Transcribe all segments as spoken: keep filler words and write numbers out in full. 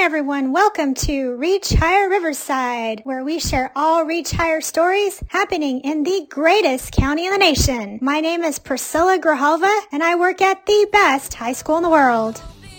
everyone, welcome to Reach Higher Riverside, where we share all Reach Higher stories happening in the greatest county in the nation. My name is Priscilla Grijalva, and I work at the best high school in the world.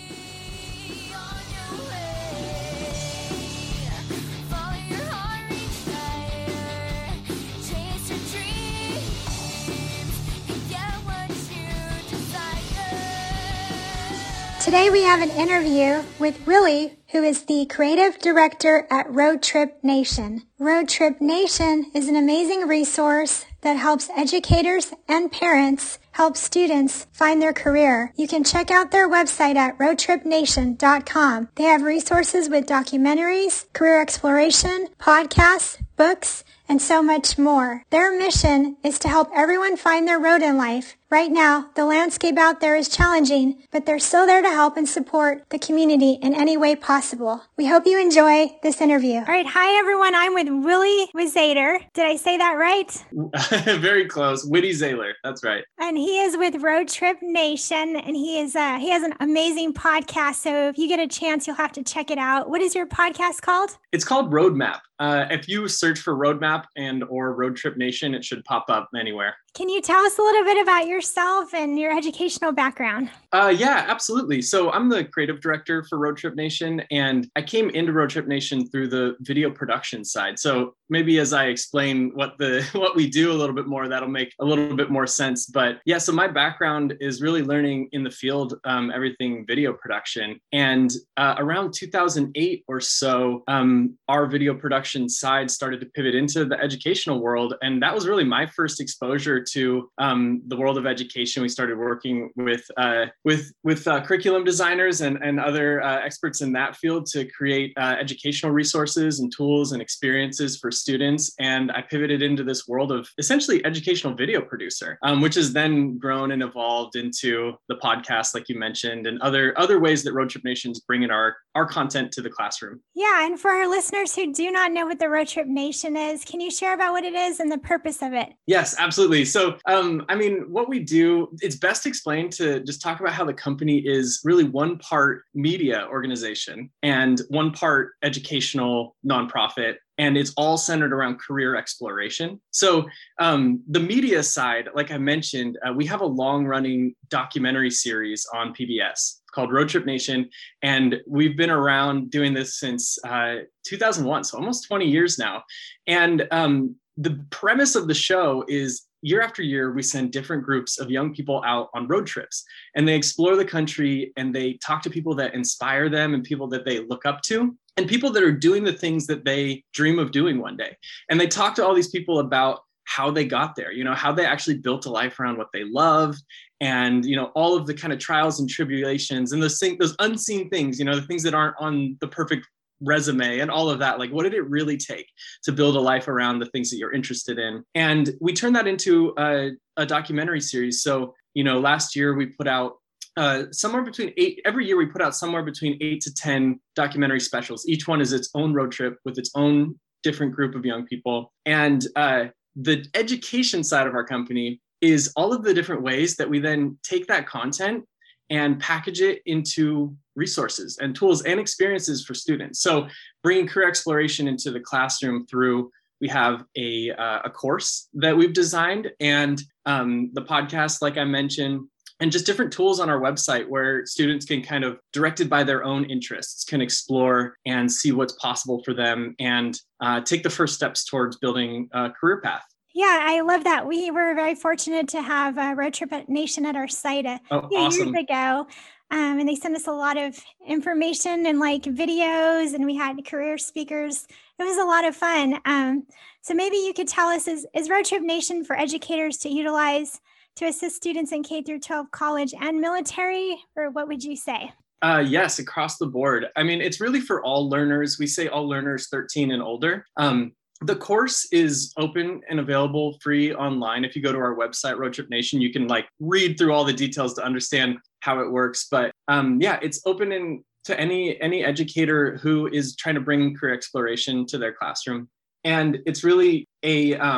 Today we have an interview with Willie, who is the creative director at Road Trip Nation. Road Trip Nation is an amazing resource that helps educators and parents help students find their career. You can check out their website at road trip nation dot com. They have resources with documentaries, career exploration, podcasts, books, and so much more. Their mission is to help everyone find their road in life. Right now, the landscape out there is challenging, but they're still there to help and support the community in any way possible. We hope you enjoy this interview. All right. Hi, everyone. I'm with Willie Wizzader. Did I say that right? Very close. Whitty Zahler. That's right. And he is with Road Trip Nation, and he is uh, he has an amazing podcast. So if you get a chance, you'll have to check it out. What is your podcast called? It's called Roadmap. Uh, if you search for Roadmap and or Road Trip Nation, it should pop up anywhere. Can you tell us a little bit about yourself and your educational background? Uh, yeah, absolutely. So I'm the creative director for Road Trip Nation, and I came into Road Trip Nation through the video production side. So maybe as I explain what the what we do a little bit more, that'll make a little bit more sense. But yeah, so my background is really learning in the field, um, everything video production. And uh, around two thousand eight or so, um, our video production side started to pivot into the educational world. And that was really my first exposure to um, the world of education. We started working with uh, with with uh, curriculum designers and, and other uh, experts in that field to create uh, educational resources and tools and experiences for students. And I pivoted into this world of essentially educational video producer, um, which has then grown and evolved into the podcast, like you mentioned, and other other ways that Road Trip Nation's bringing our our content to the classroom. Yeah, and for our listeners who do not know what the Road Trip Nation is, can you share about what it is and the purpose of it? Yes, absolutely. So, um, I mean, what we do, it's best explained to just talk about how the company is really one part media organization and one part educational nonprofit. And it's all centered around career exploration. So um, the media side, like I mentioned, uh, we have a long running documentary series on P B S called Road Trip Nation. And we've been around doing this since uh, two thousand one, so almost twenty years now. And um, the premise of the show is year after year, we send different groups of young people out on road trips, and they explore the country and they talk to people that inspire them and people that they look up to and people that are doing the things that they dream of doing one day. And they talk to all these people about how they got there, you know, how they actually built a life around what they love, and, you know, all of the kind of trials and tribulations and those things, those unseen things, you know, the things that aren't on the perfect resume and all of that. Like, what did it really take to build a life around the things that you're interested in? And we turned that into a, a documentary series. So, you know, last year we put out uh, somewhere between eight, every year we put out somewhere between eight to ten documentary specials. Each one is its own road trip with its own different group of young people. And uh, the education side of our company is all of the different ways that we then take that content and package it into resources and tools and experiences for students. So bringing career exploration into the classroom through, we have a, uh, a course that we've designed, and um, the podcast, like I mentioned, and just different tools on our website where students can kind of, directed by their own interests, can explore and see what's possible for them and uh, take the first steps towards building a career path. Yeah, I love that. We were very fortunate to have uh, Road Trip Nation at our site a oh, few awesome. years ago. Um, and they sent us a lot of information and like videos, and we had career speakers. It was a lot of fun. Um, so maybe you could tell us, is, is Road Trip Nation for educators to utilize to assist students in K through twelve, college and military, or what would you say? Uh, yes, across the board. I mean, it's really for all learners. We say all learners thirteen and older. Um, The course is open and available free online. If you go to our website, Road Trip Nation, you can like read through all the details to understand how it works. But um, yeah, it's open in, to any any educator who is trying to bring career exploration to their classroom. And it's really a um,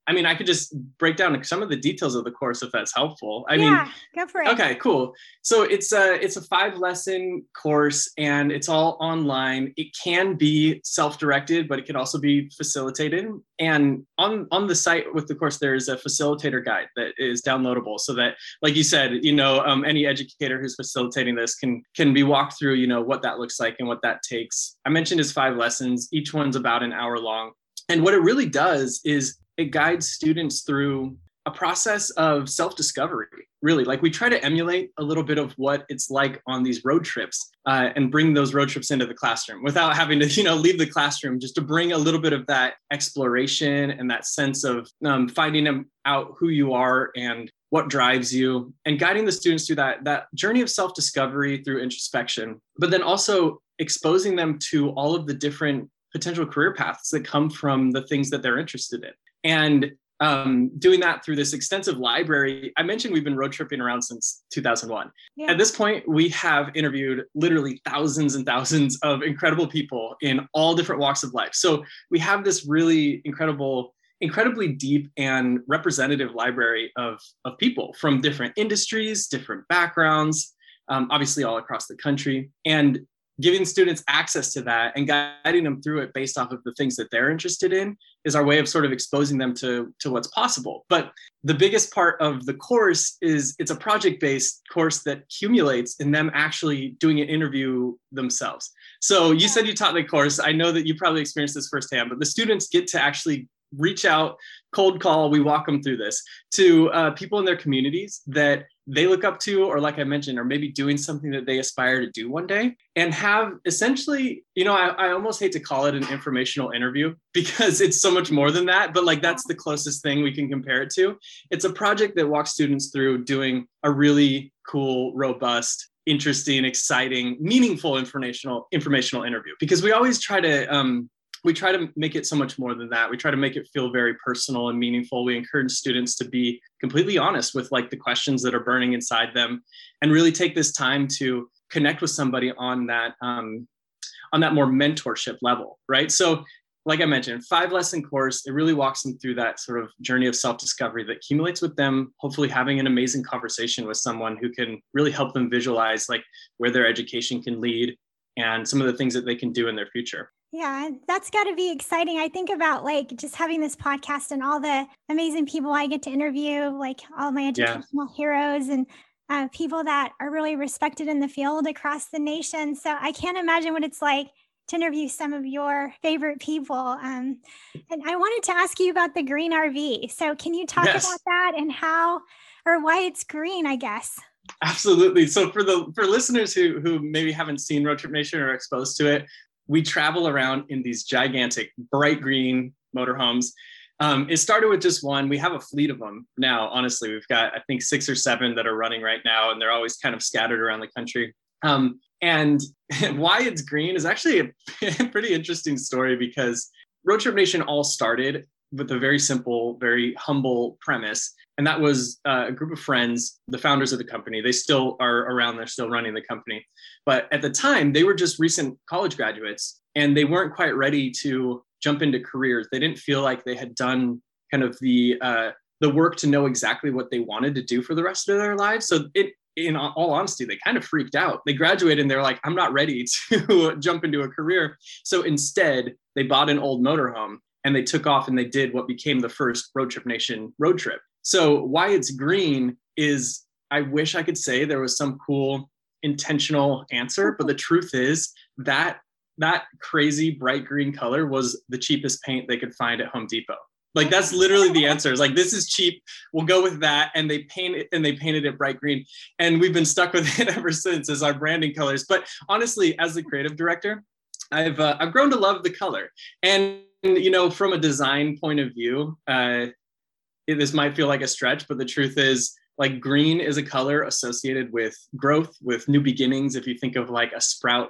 I mean, I could just break down some of the details of the course if that's helpful. I yeah, mean, go for it. Okay, cool. So it's a it's a five lesson course and it's all online. It can be self-directed, but it can also be facilitated. And on on the site with the course, there is a facilitator guide that is downloadable, so that, like you said, you know, um, any educator who's facilitating this can can be walked through, you know, what that looks like and what that takes. I mentioned is five lessons. Each one's about an hour long. And what it really does is it guides students through a process of self-discovery, really. Like we try to emulate a little bit of what it's like on these road trips uh, and bring those road trips into the classroom without having to, you know, leave the classroom, just to bring a little bit of that exploration and that sense of um, finding out who you are and what drives you, and guiding the students through that, that journey of self-discovery through introspection, but then also exposing them to all of the different potential career paths that come from the things that they're interested in. And um, doing that through this extensive library. I mentioned we've been road tripping around since two thousand one. Yeah. At this point, we have interviewed literally thousands and thousands of incredible people in all different walks of life. So we have this really incredible, incredibly deep and representative library of, of people from different industries, different backgrounds, um, obviously all across the country. And giving students access to that and guiding them through it based off of the things that they're interested in is our way of sort of exposing them to, to what's possible. But the biggest part of the course is it's a project-based course that accumulates in them actually doing an interview themselves. So you said you taught the course. I know that you probably experienced this firsthand, but the students get to actually reach out, cold call, we walk them through this, to uh, people in their communities that they look up to, or like I mentioned, or maybe doing something that they aspire to do one day, and have essentially, you know, I, I almost hate to call it an informational interview because it's so much more than that, but like that's the closest thing we can compare it to. It's a project that walks students through doing a really cool, robust, interesting, exciting, meaningful informational informational interview, because we always try to um, we try to make it so much more than that. We try to make it feel very personal and meaningful. We encourage students to be completely honest with like the questions that are burning inside them, and really take this time to connect with somebody on that um, on that more mentorship level, right? So like I mentioned, five lesson course, it really walks them through that sort of journey of self-discovery that accumulates with them, hopefully having an amazing conversation with someone who can really help them visualize like where their education can lead and some of the things that they can do in their future. Yeah, that's got to be exciting. I think about like just having this podcast and all the amazing people I get to interview, like all my educational yeah. heroes and uh, people that are really respected in the field across the nation. So I can't imagine what it's like to interview some of your favorite people. Um, and I wanted to ask you about the green R V. So can you talk yes. about that and how, or why it's green, I guess? Absolutely. So for the for listeners who who maybe haven't seen Road Trip Nation or are exposed to it, we travel around in these gigantic bright green motorhomes. Um, it started with just one. We have a fleet of them now. Honestly, we've got, I think, six or seven that are running right now, and they're always kind of scattered around the country. Um, and why it's green is actually a pretty interesting story, because Road Trip Nation all started with a very simple, very humble premise. And that was uh, a group of friends, the founders of the company. They still are around. They're still running the company. But at the time, they were just recent college graduates, and they weren't quite ready to jump into careers. They didn't feel like they had done kind of the uh, the work to know exactly what they wanted to do for the rest of their lives. So it, in all honesty, they kind of freaked out. They graduated and they're like, I'm not ready to jump into a career. So instead, they bought an old motorhome and they took off and they did what became the first Road Trip Nation road trip. So why it's green is, I wish I could say there was some cool intentional answer, but the truth is that that crazy bright green color was the cheapest paint they could find at Home Depot. Like that's literally the answer. It's like, this is cheap, we'll go with that. And they paint it and they painted it bright green. And we've been stuck with it ever since as our branding colors. But honestly, as the creative director, I've uh, I've grown to love the color. And you know, from a design point of view, uh, it, this might feel like a stretch, but the truth is, like, green is a color associated with growth, with new beginnings. If you think of like a sprout,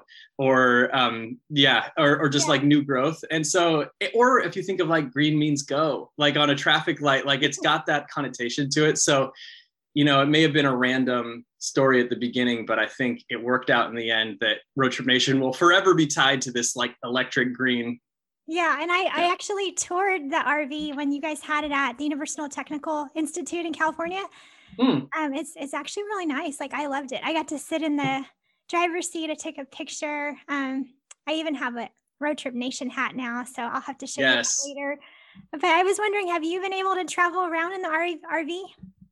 or um, yeah, or, or just yeah. like new growth. And so, or if you think of like green means go, like on a traffic light, like it's got that connotation to it. So, you know, it may have been a random story at the beginning, but I think it worked out in the end that Road Trip Nation will forever be tied to this like electric green Yeah, and I, Yeah. I actually toured the R V when you guys had it at the Universal Technical Institute in California. Mm, Um, it's it's actually really nice. Like I loved it. I got to sit in the driver's seat to take a picture. Um, I even have a Road Trip Nation hat now, so I'll have to show you that yes. later. But I was wondering, have you been able to travel around in the R V?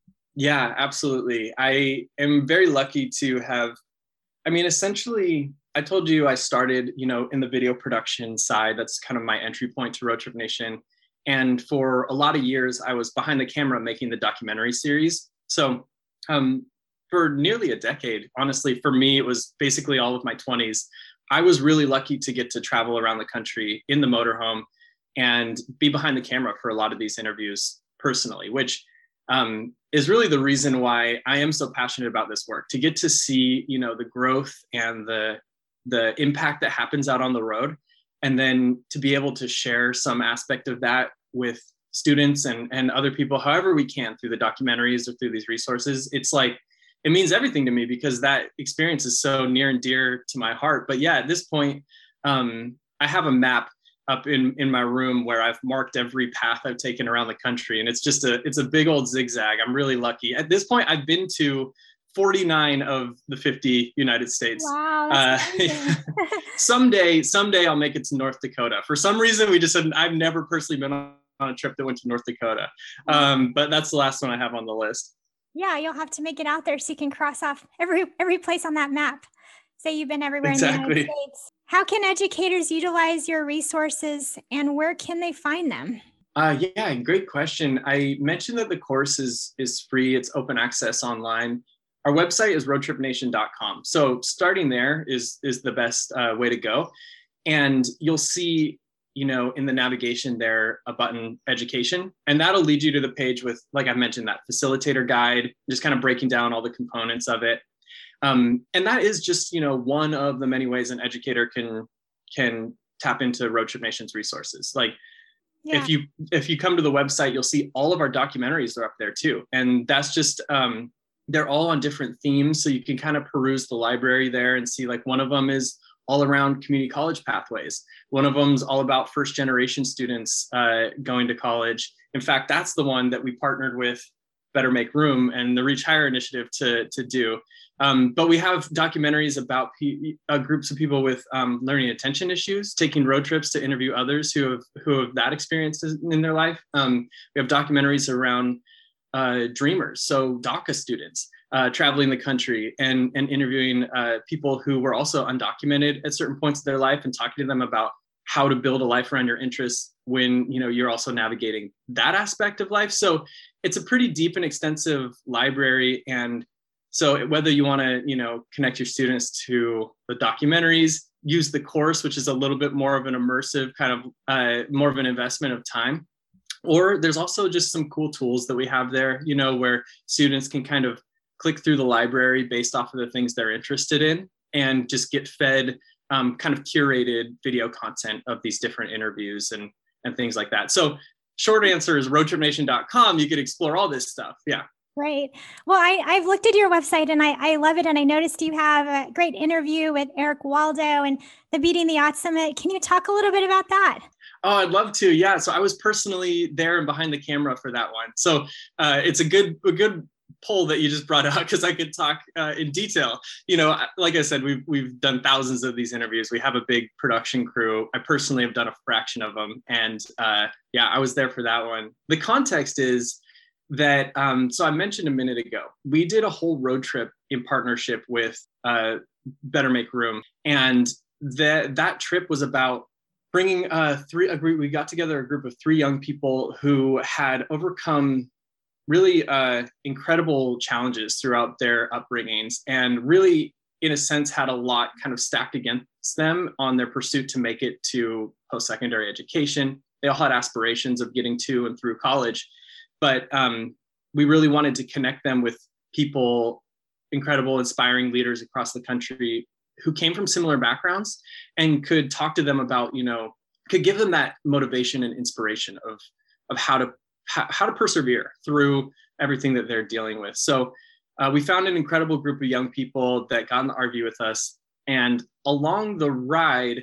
Yeah, absolutely. I am very lucky to have, I mean, essentially, I told you I started, you know, in the video production side. That's kind of my entry point to Road Trip Nation. And for a lot of years, I was behind the camera making the documentary series. So um, for nearly a decade, honestly, for me, it was basically all of my twenties. I was really lucky to get to travel around the country in the motorhome and be behind the camera for a lot of these interviews personally, which um, is really the reason why I am so passionate about this work, to get to see, you know, the growth and the the impact that happens out on the road, and then to be able to share some aspect of that with students and and other people, however we can, through the documentaries or through these resources. It's like, it means everything to me because that experience is so near and dear to my heart. But yeah, at this point, um, I have a map up in in my room where I've marked every path I've taken around the country, and it's just a it's a big old zigzag. I'm really lucky. At this point, I've been to forty-nine of the fifty United States. Wow, that's Uh, amazing. someday, someday I'll make it to North Dakota. For some reason, we just said I've never personally been on a trip that went to North Dakota, Wow. um, but that's the last one I have on the list. Yeah, you'll have to make it out there so you can cross off every every place on that map. Say you've been everywhere in the United Exactly. States. How can educators utilize your resources and where can they find them? Uh, yeah, great question. I mentioned that the course is is free. It's open access online. Our website is road trip nation dot com. So starting there is is the best uh, way to go. And you'll see, you know, in the navigation there, a button education, and that'll lead you to the page with, like I mentioned, that facilitator guide, just kind of breaking down all the components of it. Um, and that is just, you know, one of the many ways an educator can can tap into Road Trip Nation's resources. Like Yeah. if you if you come to the website, you'll see all of our documentaries are up there too, and that's just um, they're all on different themes, so you can kind of peruse the library there and see, like, one of them is all around community college pathways. One of them's all about first generation students uh, going to college. In fact, that's the one that we partnered with Better Make Room and the Reach Higher initiative to to do. Um, but we have documentaries about pe- uh, groups of people with um, learning attention issues, taking road trips to interview others who have who have that experience in their life. Um, we have documentaries around uh, dreamers, so DACA students uh, traveling the country and and interviewing uh, people who were also undocumented at certain points of their life and talking to them about how to build a life around your interests when, you know, you're also navigating that aspect of life. So it's a pretty deep and extensive library. And so whether you want to, you know, connect your students to the documentaries, use the course, which is a little bit more of an immersive kind of uh, more of an investment of time, or there's also just some cool tools that we have there, you know, where students can kind of click through the library based off of the things they're interested in and just get fed um, kind of curated video content of these different interviews and and things like that. So short answer is road trip nation dot com. You could explore all this stuff. Yeah. Great. Well, I, I've looked at your website and I, I love it. And I noticed you have a great interview with Eric Waldo and the Beating the Odds Summit. Can you talk a little bit about that? Oh, I'd love to. Yeah. So I was personally there and behind the camera for that one. So uh, it's a good, a good poll that you just brought out, because I could talk uh, in detail. You know, like I said, we've we've done thousands of these interviews. We have a big production crew. I personally have done a fraction of them, and uh, yeah, I was there for that one. The context is that um, so I mentioned a minute ago, we did a whole road trip in partnership with uh, Better Make Room, and that that trip was about bringing uh, three. A group, we got together a group of three young people who had overcome really uh, incredible challenges throughout their upbringings, and really, in a sense, had a lot kind of stacked against them on their pursuit to make it to post-secondary education. They all had aspirations of getting to and through college, but um, we really wanted to connect them with people, incredible, inspiring leaders across the country who came from similar backgrounds and could talk to them about, you know, could give them that motivation and inspiration of, of how to how to persevere through everything that they're dealing with. So uh, we found an incredible group of young people that got in the R V with us. And along the ride,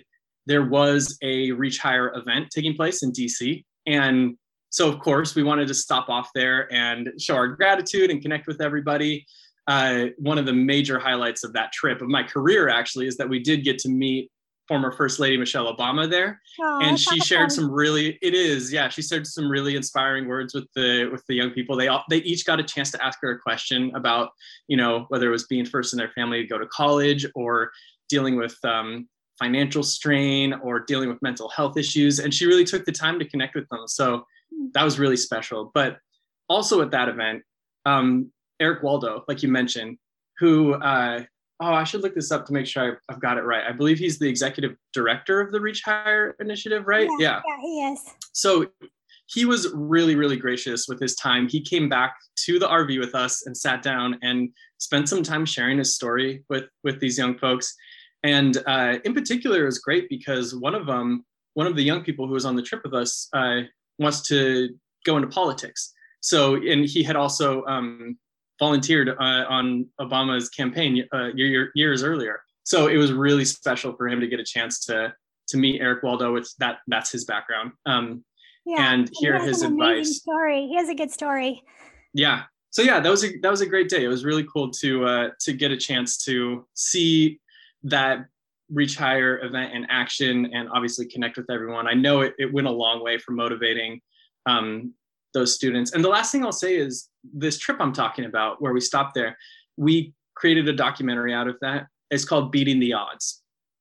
there was a Reach Higher event taking place in D C. And so, of course, we wanted to stop off there and show our gratitude and connect with everybody. Uh, one of the major highlights of that trip, of my career actually, is that we did get to meet former First Lady Michelle Obama there. Oh, and she shared fun. some really, it is, yeah, she shared some really inspiring words with the with the young people. They all, they each got a chance to ask her a question about, you know, whether it was being first in their family to go to college, or dealing with um, financial strain, or dealing with mental health issues. And she really took the time to connect with them. So that was really special. But also at that event, um, Eric Waldo, like you mentioned, who, uh, oh, I should look this up to make sure I've, I've got it right. I believe he's the executive director of the Reach Higher initiative, right? Yeah, Yeah. Yeah, he is. So he was really, really gracious with his time. He came back to the R V with us and sat down and spent some time sharing his story with, with these young folks. And uh, in particular, it was great because one of them, one of the young people who was on the trip with us uh, wants to go into politics. So, and he had also um, volunteered uh, on Obama's campaign uh, year, years earlier. So it was really special for him to get a chance to to meet Eric Waldo. With that, that's his background, um, yeah, and hear his advice. Story. He has a good story. Yeah. So yeah, that was a that was a great day. It was really cool to uh, to get a chance to see that Reach Higher event in action, and obviously connect with everyone. I know it, it went a long way for motivating um, those students. And the last thing I'll say is this trip I'm talking about, where we stopped there, we created a documentary out of that. It's called Beating the Odds.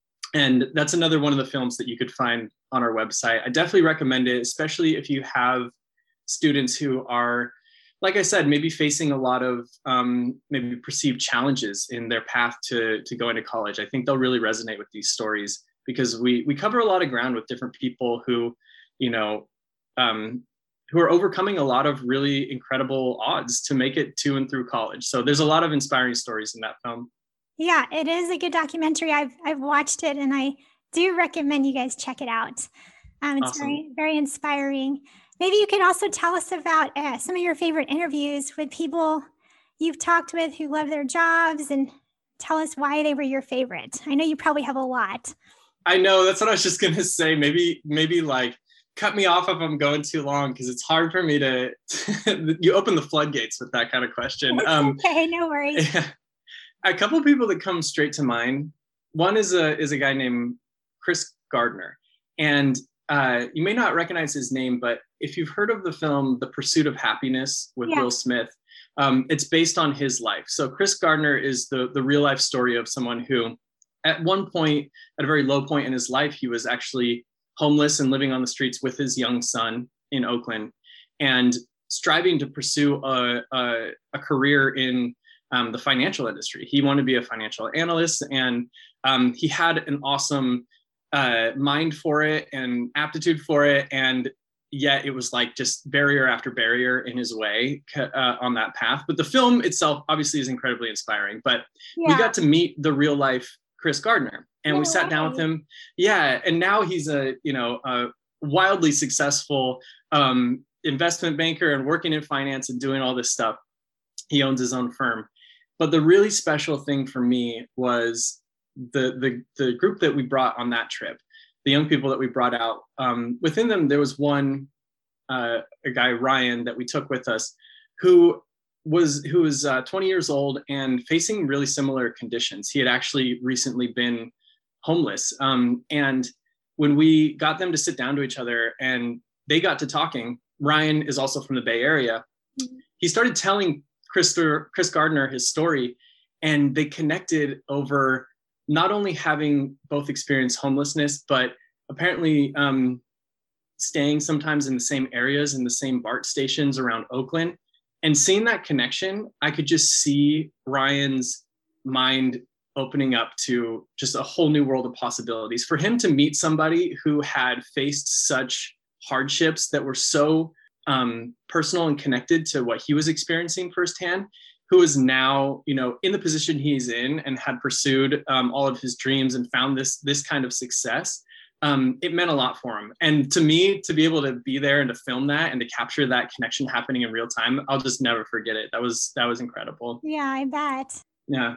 And that's another one of the films that you could find on our website. I definitely recommend it, especially if you have students who are, like I said, maybe facing a lot of um, maybe perceived challenges in their path to, to going to college. I think they'll really resonate with these stories, because we we cover a lot of ground with different people who, you know, um, who are overcoming a lot of really incredible odds to make it to and through college. So there's a lot of inspiring stories in that film. Yeah, it is a good documentary. I've I've watched it, and I do recommend you guys check it out. Um, it's Awesome. very, very inspiring. Maybe you can also tell us about uh, some of your favorite interviews with people you've talked with who love their jobs, and tell us why they were your favorite. I know you probably have a lot. I know, that's what I was just gonna say. Maybe, maybe like cut me off if I'm going too long, because it's hard for me to, you open the floodgates with that kind of question. It's Um, okay, no worries. Yeah. A couple of people that come straight to mind. One is a is a guy named Chris Gardner. And uh, you may not recognize his name, but if you've heard of the film The Pursuit of Happiness with Yeah. Will Smith, um, it's based on his life. So Chris Gardner is the, the real life story of someone who, at one point, at a very low point in his life, he was actually homeless and living on the streets with his young son in Oakland, and striving to pursue a, a, a career in um, the financial industry. He wanted to be a financial analyst, and um, he had an awesome uh, mind for it and aptitude for it. And yet it was like just barrier after barrier in his way uh, on that path. But the film itself obviously is incredibly inspiring. But Yeah. we got to meet the real life Chris Gardner, and No we sat down with way. him. Yeah. And now he's a, you know, a wildly successful um, investment banker and working in finance and doing all this stuff. He owns his own firm. But the really special thing for me was the the the group that we brought on that trip, the young people that we brought out. Um, within them, there was one, uh, a guy, Ryan, that we took with us, who was who was uh, twenty years old and facing really similar conditions. He had actually recently been homeless. Um, and when we got them to sit down to each other and they got to talking, Ryan is also from the Bay Area. Mhm. He started telling Chris, Chris Gardner his story, and they connected over not only having both experienced homelessness, but apparently um, staying sometimes in the same areas, in the same BART stations around Oakland. And seeing that connection, I could just see Ryan's mind opening up to just a whole new world of possibilities. For him to meet somebody who had faced such hardships that were so um, personal and connected to what he was experiencing firsthand, who is now, you know, in the position he's in and had pursued um, all of his dreams and found this this kind of success, um, it meant a lot for him. And to me, to be able to be there and to film that and to capture that connection happening in real time, I'll just never forget it. That was that was incredible. Yeah, I bet. Yeah.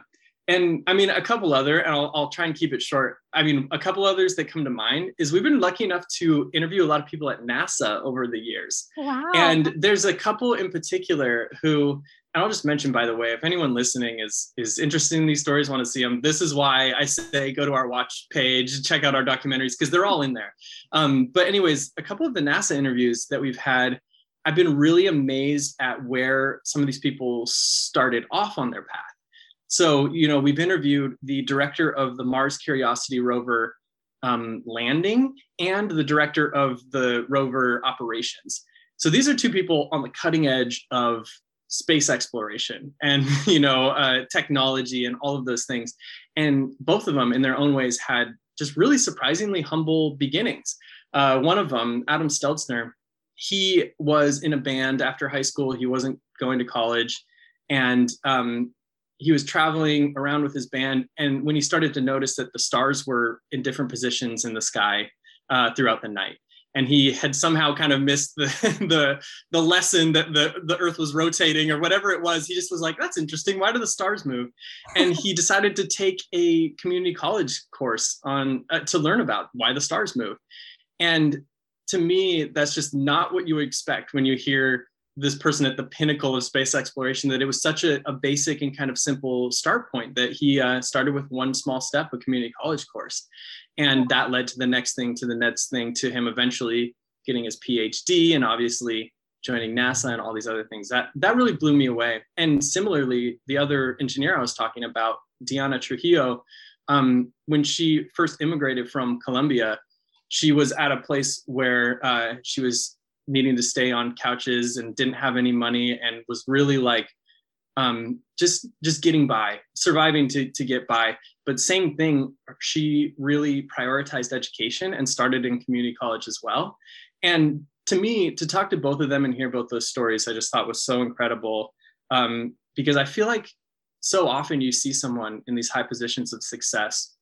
And I mean, a couple other, and I'll, I'll try and keep it short. I mean, a couple others that come to mind is we've been lucky enough to interview a lot of people at NASA over the years. Wow. And there's a couple in particular who, and I'll just mention, by the way, if anyone listening is is interested in these stories, want to see them, this is why I say go to our watch page, check out our documentaries, because they're all in there. Um, but anyways, a couple of the NASA interviews that we've had, I've been really amazed at where some of these people started off on their path. So, you know, we've interviewed the director of the Mars Curiosity rover um, landing and the director of the rover operations. So these are two people on the cutting edge of space exploration and, you know, uh, technology and all of those things. And both of them in their own ways had just really surprisingly humble beginnings. Uh, one of them, Adam Stelzner, he was in a band after high school. He wasn't going to college. And um, he was traveling around with his band. And when he started to notice that the stars were in different positions in the sky uh, throughout the night, and he had somehow kind of missed the, the, the lesson that the, the earth was rotating or whatever it was, he just was like, that's interesting. Why do the stars move? And he decided to take a community college course on uh, to learn about why the stars move. And to me, that's just not what you would expect when you hear this person at the pinnacle of space exploration, that it was such a, a basic and kind of simple start point that he uh, started with one small step, a community college course. And that led to the next thing, to the next thing, to him eventually getting his PhD and obviously joining NASA and all these other things. That, that really blew me away. And similarly, the other engineer I was talking about, Diana Trujillo, um, when she first immigrated from Colombia, she was at a place where uh, she was needing to stay on couches and didn't have any money and was really like um, just just getting by, surviving to, to get by. But same thing, she really prioritized education and started in community college as well. And to me, to talk to both of them and hear both those stories, I just thought was so incredible um, because I feel like so often you see someone in these high positions of success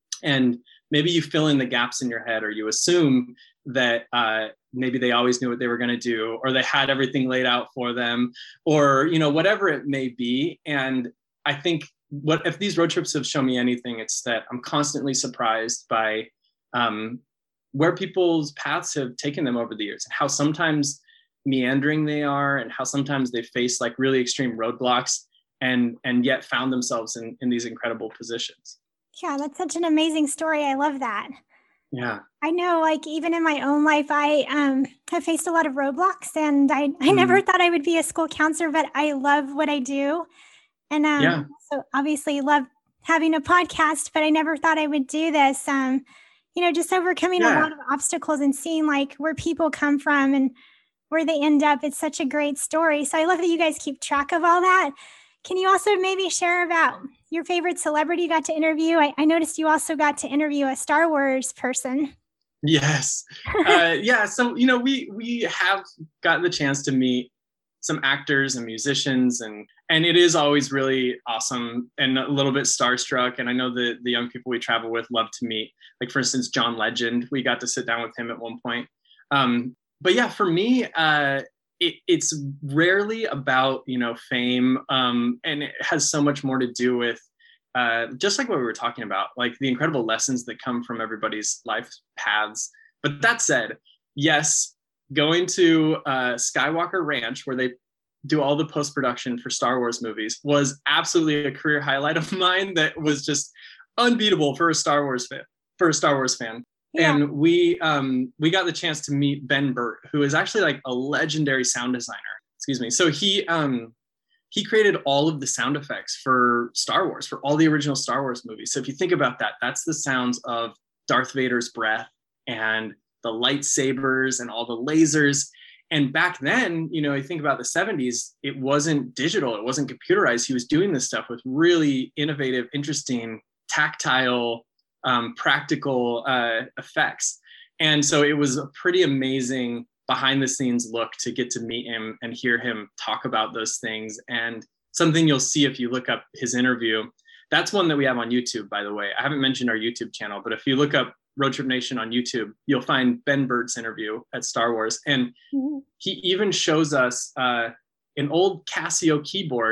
and maybe you fill in the gaps in your head, or you assume that uh, maybe they always knew what they were going to do, or they had everything laid out for them, or, you know, whatever it may be. And I think what if these road trips have shown me anything, it's that I'm constantly surprised by um, where people's paths have taken them over the years, and how sometimes meandering they are, and how sometimes they face like really extreme roadblocks and and yet found themselves in, in these incredible positions. Yeah, that's such an amazing story. I love that. Yeah. I know, like, even in my own life, I um, have faced a lot of roadblocks, and I, I mm. never thought I would be a school counselor, but I love what I do. And um, yeah. so obviously love having a podcast, but I never thought I would do this. Um, you know, just overcoming yeah. a lot of obstacles and seeing like where people come from and where they end up. It's such a great story. So I love that you guys keep track of all that. Can you also maybe share about your favorite celebrity you got to interview? I, I noticed you also got to interview a Star Wars person. Yes. Uh, yeah. So, you know, we we have gotten the chance to meet some actors and musicians, and and it is always really awesome and a little bit starstruck. And I know the, the young people we travel with love to meet, like, for instance, John Legend. We got to sit down with him at one point. Um, but yeah, for me, uh, It, it's rarely about, you know, fame, um, and it has so much more to do with uh, just like what we were talking about, like the incredible lessons that come from everybody's life paths. But that said, yes, going to uh, Skywalker Ranch, where they do all the post-production for Star Wars movies, was absolutely a career highlight of mine that was just unbeatable for a Star Wars fan, for a Star Wars fan. Yeah. And we um, we got the chance to meet Ben Burtt, who is actually like a legendary sound designer. Excuse me. So he um, he created all of the sound effects for Star Wars, for all the original Star Wars movies. So if you think about that, that's the sounds of Darth Vader's breath and the lightsabers and all the lasers. And back then, you know, you think about the seventies, it wasn't digital, it wasn't computerized. He was doing this stuff with really innovative, interesting, tactile, Um, practical uh, effects. And so it was a pretty amazing behind the scenes look to get to meet him and hear him talk about those things. And something you'll see if you look up his interview, that's one that we have on YouTube, by the way. I haven't mentioned our YouTube channel, but if you look up Road Trip Nation on YouTube, you'll find Ben Burtt's interview at Star Wars. And mm-hmm. he even shows us uh, an old Casio keyboard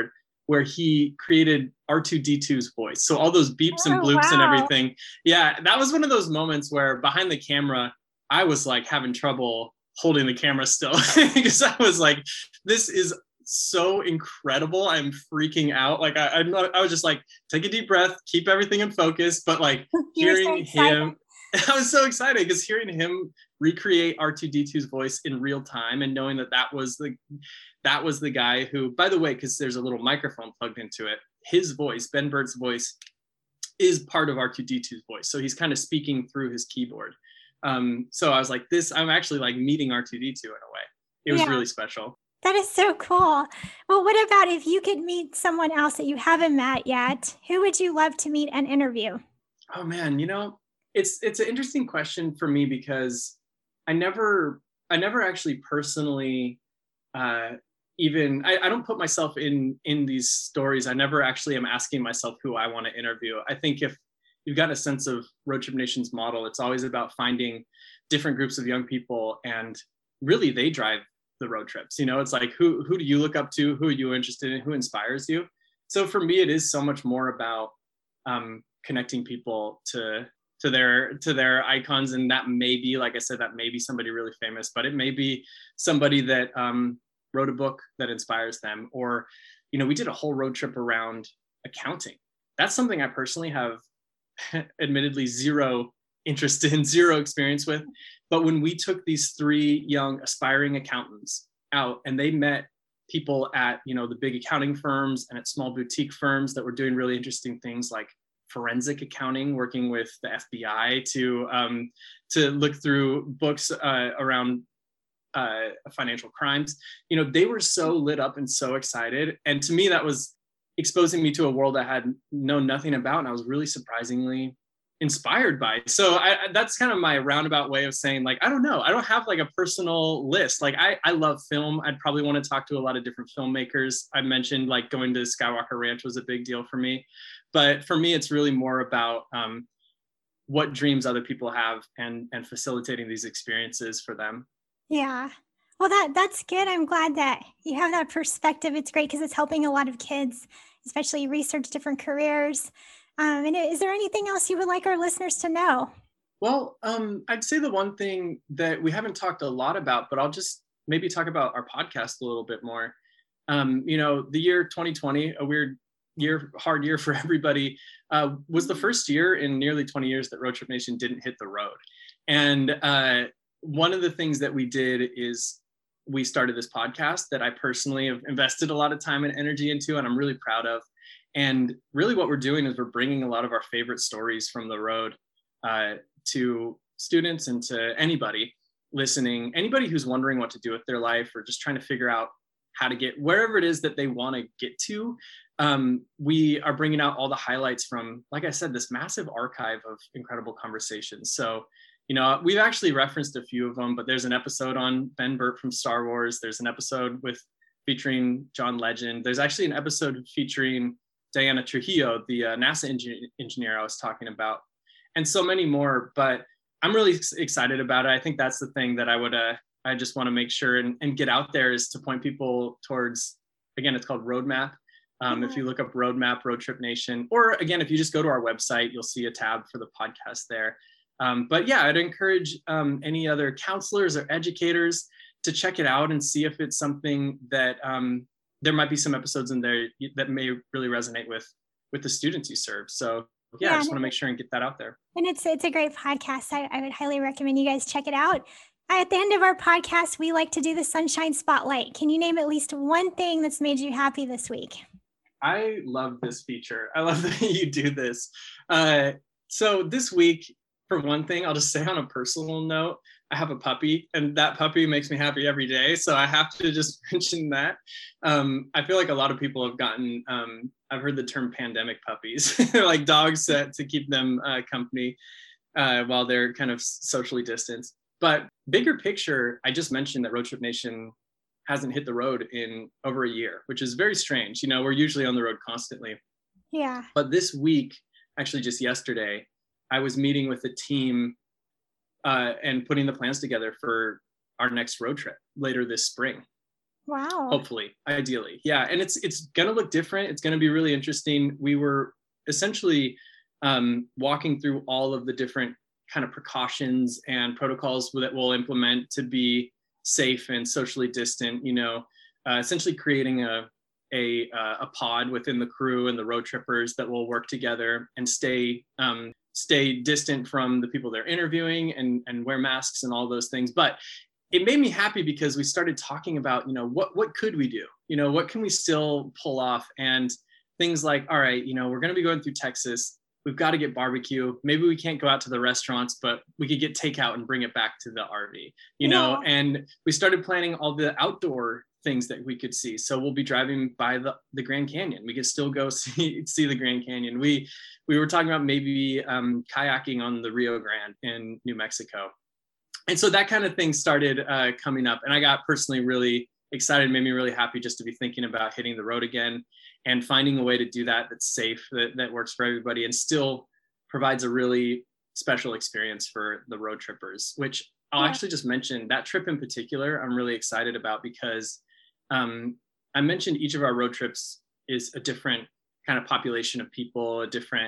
where he created R two D two's voice. So all those beeps and Oh, bloops and wow. everything. Yeah, that was one of those moments where behind the camera, I was like having trouble holding the camera still because I was like, this is so incredible. I'm freaking out. Like I, I'm not, I was just like, take a deep breath, keep everything in focus. But like hearing so him, I was so excited because hearing him recreate R two D two's voice in real time and knowing that that was the, that was the guy who, by the way, because there's a little microphone plugged into it, his voice, Ben Burtt's voice, is part of R two D two's voice. So he's kind of speaking through his keyboard. Um, so I was like, this, I'm actually like meeting R two D two in a way. It was yeah. really special. That is so cool. Well, what about if you could meet someone else that you haven't met yet? Who would you love to meet and interview? Oh man, you know, it's it's an interesting question for me because I never I never actually personally uh, even I, I don't put myself in in these stories. I never actually am asking myself who I want to interview. I think if you've got a sense of Road Trip Nation's model, it's always about finding different groups of young people, and really they drive the road trips. You know, it's like, who who do you look up to? Who are you interested in? Who inspires you? So for me, it is so much more about um, connecting people to to their to their icons, and that may be, like I said, that may be somebody really famous, but it may be somebody that um, wrote a book that inspires them. Or, you know, we did a whole road trip around accounting. That's something I personally have admittedly zero interest in, zero experience with. But when we took these three young aspiring accountants out and they met people at, you know, the big accounting firms and at small boutique firms that were doing really interesting things like forensic accounting, working with the F B I to um, to look through books uh, around uh, financial crimes, you know, they were so lit up and so excited. And to me, that was exposing me to a world I had known nothing about, and I was really surprisingly inspired by. So I, that's kind of my roundabout way of saying, like, I don't know. I don't have like a personal list. Like I, I love film. I'd probably want to talk to a lot of different filmmakers. I mentioned like going to Skywalker Ranch was a big deal for me. But for me, it's really more about um, what dreams other people have and, and facilitating these experiences for them. Yeah. Well, that that's good. I'm glad that you have that perspective. It's great because it's helping a lot of kids, especially research different careers. Um, and is there anything else you would like our listeners to know? Well, um, I'd say the one thing that we haven't talked a lot about, but I'll just maybe talk about our podcast a little bit more. Um, you know, the year twenty twenty, a weird year, hard year for everybody, uh, was the first year in nearly twenty years that Road Trip Nation didn't hit the road. And uh, one of the things that we did is we started this podcast that I personally have invested a lot of time and energy into, and I'm really proud of. And really what we're doing is we're bringing a lot of our favorite stories from the road uh, to students and to anybody listening, anybody who's wondering what to do with their life or just trying to figure out how to get wherever it is that they want to get to. Um, we are bringing out all the highlights from, like I said, this massive archive of incredible conversations. So, you know, we've actually referenced a few of them, but there's an episode on Ben Burtt from Star Wars. There's an episode with featuring John Legend. There's actually an episode featuring Diana Trujillo, the uh, NASA engin- engineer I was talking about, and so many more. But I'm really ex- excited about it. I think that's the thing that I would, uh, I just want to make sure and, and get out there is to point people towards, again, it's called Roadmap. Um, mm-hmm. If you look up Roadmap, Road Trip Nation, or again, if you just go to our website, you'll see a tab for the podcast there. Um, but yeah, I'd encourage um, any other counselors or educators to check it out and see if it's something that um, there might be some episodes in there that may really resonate with with the students you serve. So yeah, yeah I just want to make sure and get that out there. And it's it's a great podcast. I, I would highly recommend you guys check it out. At the end of our podcast, we like to do the Sunshine Spotlight. Can you name at least one thing that's made you happy this week? I love this feature. I love that you do this. Uh, so this week, for one thing, I'll just say on a personal note, I have a puppy, and that puppy makes me happy every day. So I have to just mention that. Um, I feel like a lot of people have gotten, um, I've heard the term pandemic puppies. They're like dogs uh, to keep them uh, company uh, while they're kind of socially distanced. But bigger picture, I just mentioned that Road Trip Nation hasn't hit the road in over a year, which is very strange. You know, we're usually on the road constantly. Yeah. But this week, actually just yesterday, I was meeting with a team uh, and putting the plans together for our next road trip later this spring. Wow. Hopefully, ideally. Yeah. And it's it's gonna look different. It's gonna be really interesting. We were essentially um, walking through all of the different kind of precautions and protocols that we'll implement to be safe and socially distant, you know, uh, essentially creating a, a, uh, a pod within the crew and the road trippers that will work together and stay, um, stay distant from the people they're interviewing and, and wear masks and all those things. But it made me happy because we started talking about, you know, what, what could we do? You know, what can we still pull off? And things like, all right, you know, we're going to be going through Texas. We've got to get barbecue. Maybe we can't go out to the restaurants, but we could get takeout and bring it back to the R V, you know? Yeah. And we started planning all the outdoor things that we could see. So we'll be driving by the, the Grand Canyon. We could still go see, see the Grand Canyon. We, we were talking about maybe um, kayaking on the Rio Grande in New Mexico. And so that kind of thing started uh, coming up. And I got personally really excited, made me really happy just to be thinking about hitting the road again and finding a way to do that that's safe, that, that works for everybody and still provides a really special experience for the road trippers, which I'll yeah. actually just mention that trip in particular, I'm really excited about because um, I mentioned each of our road trips is a different kind of population of people, a different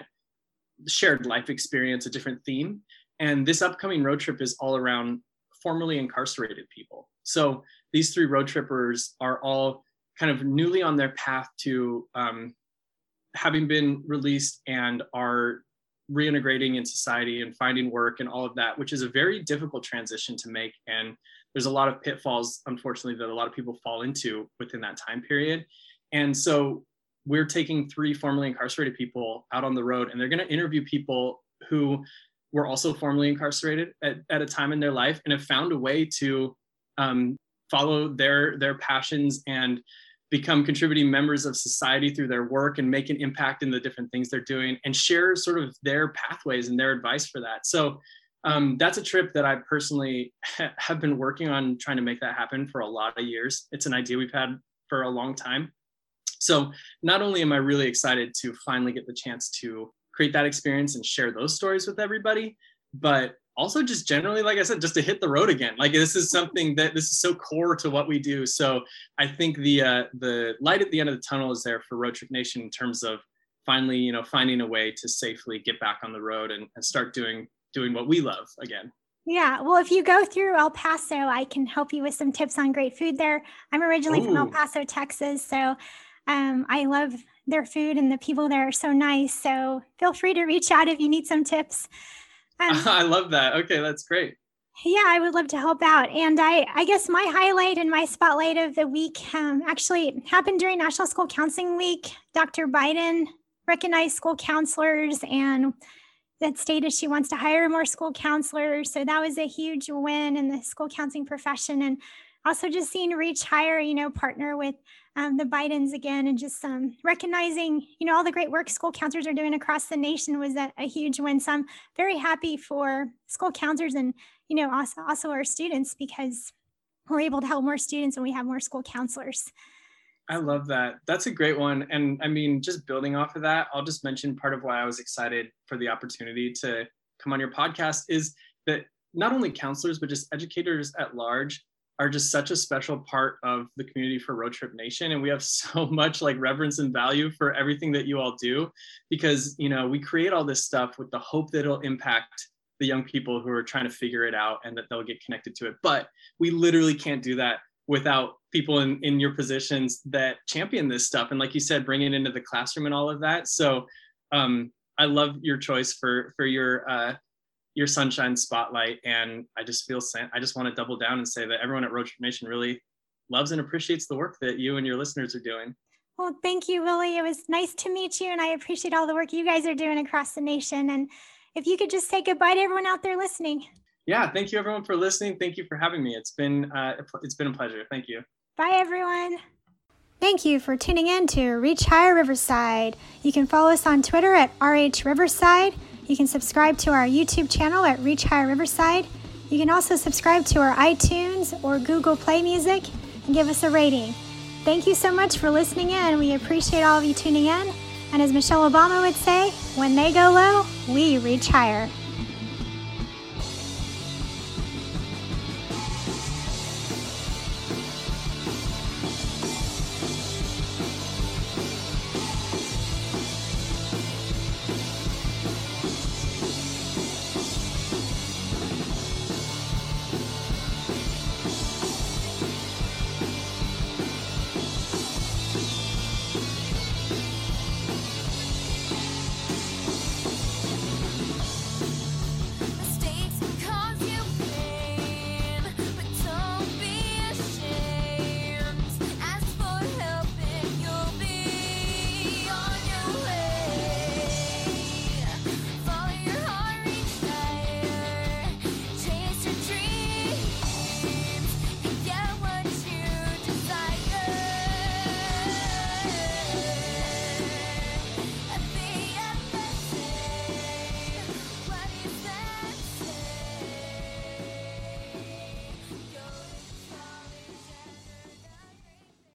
shared life experience, a different theme. And this upcoming road trip is all around formerly incarcerated people. So these three road trippers are all kind of newly on their path to um, having been released and are reintegrating in society and finding work and all of that, which is a very difficult transition to make. And there's a lot of pitfalls, unfortunately, that a lot of people fall into within that time period. And so we're taking three formerly incarcerated people out on the road, and they're going to interview people who were also formerly incarcerated at, at a time in their life and have found a way to um, follow their their passions and become contributing members of society through their work and make an impact in the different things they're doing and share sort of their pathways and their advice for that. So um, that's a trip that I personally ha- have been working on trying to make that happen for a lot of years. It's an idea we've had for a long time. So not only am I really excited to finally get the chance to create that experience and share those stories with everybody, but also just generally, like I said, just to hit the road again. Like this is something that this is so core to what we do. So I think the uh, the light at the end of the tunnel is there for Road Trip Nation in terms of finally, you know, finding a way to safely get back on the road and, and start doing doing what we love again. Yeah. Well, if you go through El Paso, I can help you with some tips on great food there. I'm originally Ooh. from El Paso, Texas. So um, I love their food and the people there are so nice. So feel free to reach out if you need some tips. Um, I love that. Okay, that's great. Yeah, I would love to help out. And I, I guess my highlight and my spotlight of the week um, actually happened during National School Counseling Week. Doctor Biden recognized school counselors and that stated she wants to hire more school counselors. So that was a huge win in the school counseling profession. And also just seeing Reach Higher, you know, partner with um, the Bidens again and just um, recognizing, you know, all the great work school counselors are doing across the nation was a, a huge win. So I'm very happy for school counselors and, you know, also, also our students because we're able to help more students and we have more school counselors. I love that. That's a great one. And I mean, just building off of that, I'll just mention part of why I was excited for the opportunity to come on your podcast is that not only counselors, but just educators at large are just such a special part of the community for Road Trip Nation. And we have so much like reverence and value for everything that you all do because, you know, we create all this stuff with the hope that it'll impact the young people who are trying to figure it out and that they'll get connected to it. But we literally can't do that without people in, in your positions that champion this stuff. And like you said, bring it into the classroom and all of that. So um, I love your choice for, for your, uh, your sunshine spotlight. And I just feel, I just want to double down and say that everyone at Road Trip Nation really loves and appreciates the work that you and your listeners are doing. Well, thank you, Willie. It was nice to meet you. And I appreciate all the work you guys are doing across the nation. And if you could just say goodbye to everyone out there listening. Yeah, thank you everyone for listening. Thank you for having me. It's been uh, it's been a pleasure. Thank you. Bye, everyone. Thank you for tuning in to Reach Higher Riverside. You can follow us on Twitter at R H Riverside. You can subscribe to our YouTube channel at Reach Higher Riverside. You can also subscribe to our iTunes or Google Play Music and give us a rating. Thank you so much for listening in. We appreciate all of you tuning in. And as Michelle Obama would say, when they go low, we reach higher.